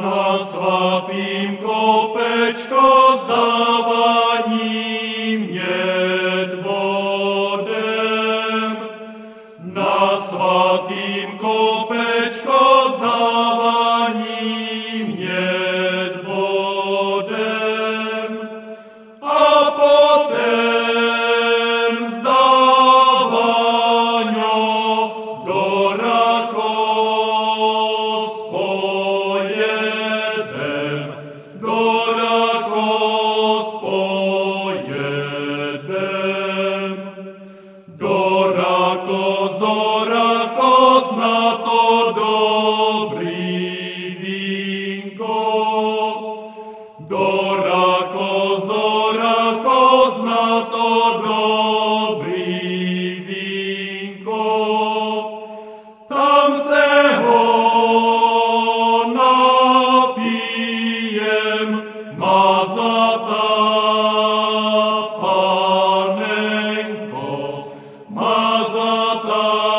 Na svatým kopečko zdávání mět bodem. Na svatým kopečko zdávání mět bodem. A potom zdáváňo do rakos pojedem, do rakos pojedem. Do rakos na to dobrý vínko. Do rakos na to dobrý vínko. Tam se ho napijem, má zlatá panenko, má zlatá